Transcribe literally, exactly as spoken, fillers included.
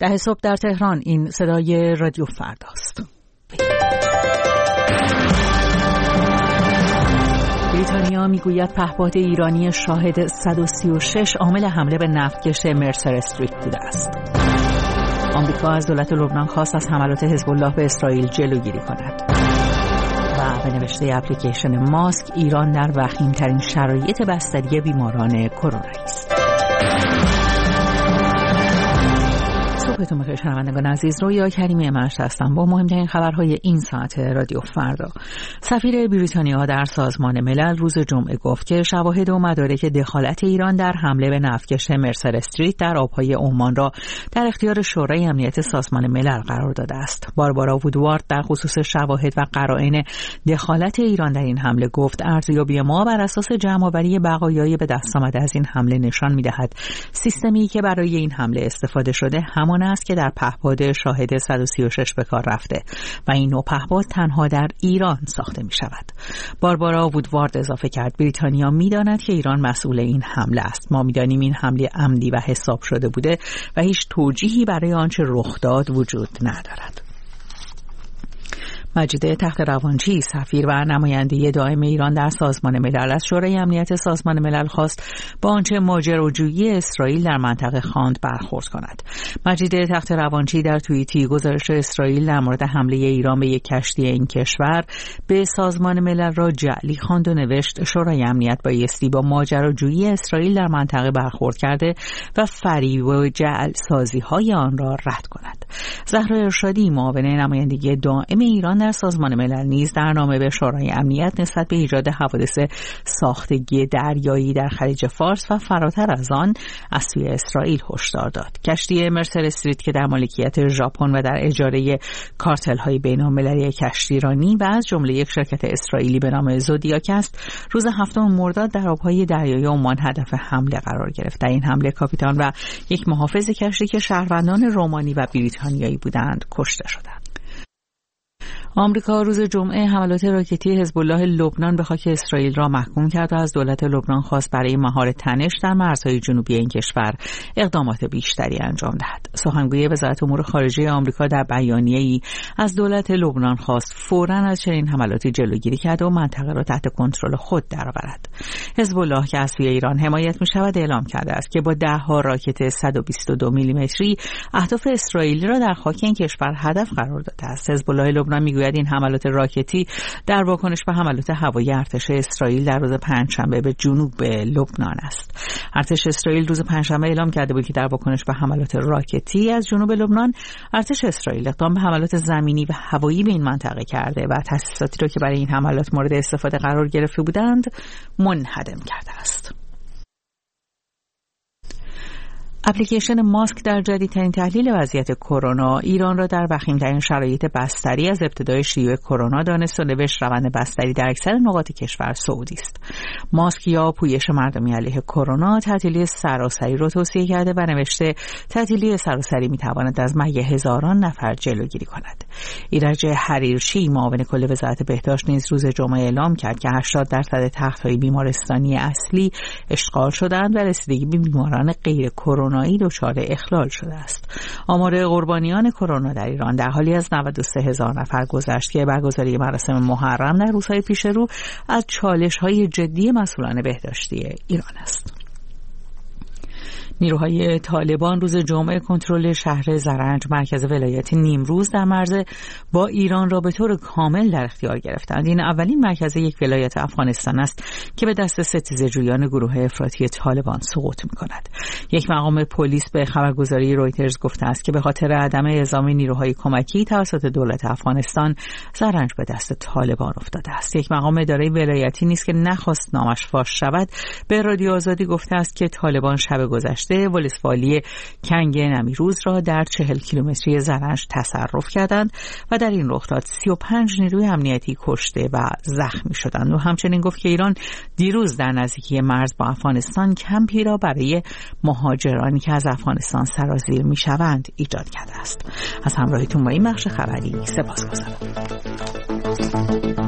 ده صبح در تهران. این صدای رادیو فرداست. بریتانیا میگوید پهپاد ایرانی شاهد صد و سی و شش عامل حمله به نفتکش مرسر استریت بوده است. آمریکا از دولت لبنان خواست از حملات حزب الله به اسرائیل جلوگیری کند. و به نوشته اپلیکیشن ماسک، ایران در وخیم‌ترین شرایط بستری بیماران کرونا است. صبحتون بخیر شنوندگان عزیز. رویا کریمی مشت هستم با مهمترین خبرهای این ساعت رادیو فردا. سفیر بریتانیا در سازمان ملل روز جمعه گفت که شواهد و مدارک دخالت ایران در حمله به نفتکش مرسر استریت در آبهای عمان را در اختیار شورای امنیت سازمان ملل قرار داده است. باربارا وودوارد در خصوص شواهد و قرائن دخالت ایران در این حمله گفت ارزیابی ما بر اساس جمع‌آوری بقایای به دست آمده از این حمله نشان می‌دهد سیستمی که برای این حمله استفاده شده همان است که در پهپاد شاهد صد و سی و شش به کار رفته و این نوع پهپاد تنها در ایران ساخته می شود. باربارا وودوارد اضافه کرد بریتانیا می داند که ایران مسئول این حمله است. ما می دانیم این حمله عمدی و حساب شده بوده و هیچ توجیهی برای آنچه رخ داد وجود ندارد. مجید تخت‌روانچی، سفیر و نماینده دائم ایران در سازمان ملل، از شورای امنیت سازمان ملل خواست با آنچه ماجراجویی اسرائیل در منطقه خواند برخورد کند. مجید تخت‌روانچی در توییتی گزارش اسرائیل در مورد حمله ایران به یک کشتی این کشور به سازمان ملل را جعلی خواند و نوشت شورای امنیت بایستی با ماجراجویی اسرائیل در منطقه برخورد کرده و فریب و جعل سازی های آن را رد کند. زهرا ارشادی، معاون نمایندگی دائم ایران در سازمان ملل، نیز در نامه به شورای امنیت نسبت به ایجاد حوادث ساختگی دریایی در خلیج فارس و فراتر از آن از سوی اسرائیل هشدار داد. کشتی مرسر استریت که در مالکیت ژاپن و در اجاره کارتل‌های بین‌المللی کشتیرانی و از جمله یک شرکت اسرائیلی به نام زودیاک است، روز هفتم مرداد در آب‌های دریایی عمان هدف حمله قرار گرفت. در این حمله کاپیتان و یک محافظ کشتی که شهروندان رومانی و بریتانیایی بودند کشته شدند. آمریکا روز جمعه حملات راکتی حزب الله لبنان به خاک اسرائیل را محکوم کرد و از دولت لبنان خواست برای مهار تنش در مرزهای جنوبی این کشور اقدامات بیشتری انجام دهد. سخنگوی وزارت امور خارجه آمریکا در بیانیه‌ای از دولت لبنان خواست فوراً از چنین حملاتی جلوگیری کرد و منطقه را تحت کنترل خود درآورد. حزب الله که از سوی ایران حمایت می‌شود اعلام کرده است که با ده‌ها راکت صد و بیست و دو میلیمتری اهداف اسرائیلی را در خاک این کشور هدف قرار داده است. حزب الله لبنان می‌گوید این حملات راکتی در واکنش به حملات هوایی ارتش اسرائیل در روز پنجشنبه به جنوب لبنان است. ارتش اسرائیل روز پنجشنبه اعلام کرده بود که در واکنش به حملات راکتی از جنوب لبنان، ارتش اسرائیل اقدام به حملات زمینی و هوایی به این منطقه کرده و تاسیساتی را که برای این حملات مورد استفاده قرار گرفته بودند منهدم کرده است. اپلیکیشن ماسک در جدیدترین تحلیل وضعیت کرونا ایران را در وخیم‌ترین شرایط بستری از ابتدای شیوع کرونا دانست و نوشت روند بستری در اکثر نقاط کشور صعودی است. ماسک یا پویش مردمی علیه کرونا تعطیلی سراسری را توصیه کرده و نوشته تعطیلی سراسری می‌تواند از مرگ هزاران نفر جلوگیری کند. ایرج حریرچی، معاون کل وزارت بهداشت، نیز روز جمعه اعلام کرد که هشتاد درصد تخت‌های بیمارستانی اصلی اشغال شدند و رسیدگی به بیماران غیر کرونا کرونایی دچار اخلال شده است. آمار قربانیان کرونا در ایران در حالی از نود و سه هزار نفر گذشت که برگزاری مراسم محرم در روزهای پیش رو از چالش‌های جدی مسئولان بهداشتی ایران است. نیروهای طالبان روز جمعه کنترل شهر زرنج مرکز ولایت نیمروز در مرز با ایران را به طور کامل در اختیار گرفتند. این اولین مرکز یک ولایت افغانستان است که به دست ستیزه‌جویان گروه افراطی طالبان سقوط می‌کند. یک مقام پلیس به خبرگزاری رویترز گفته است که به خاطر عدم اعزام نیروهای کمکی توسط دولت افغانستان زرنج به دست طالبان افتاده است. یک مقام اداره ولایتی نیز که نخواست نامش فاش شود به رادیو آزادی گفته است که طالبان شب گذشته ولسوالی کنگ نمیروز را در چهل کیلومتری زرنج تصرف کردند و در این رخداد سی و پنج نیروی امنیتی کشته و زخمی شدند. و همچنین گفت که ایران دیروز در نزدیکی مرز با افغانستان کمپی را برای مهاجرانی که از افغانستان سرازیر میشوند ایجاد کرده است. از همراهیتون با این بخش خبری سپاسگزارم.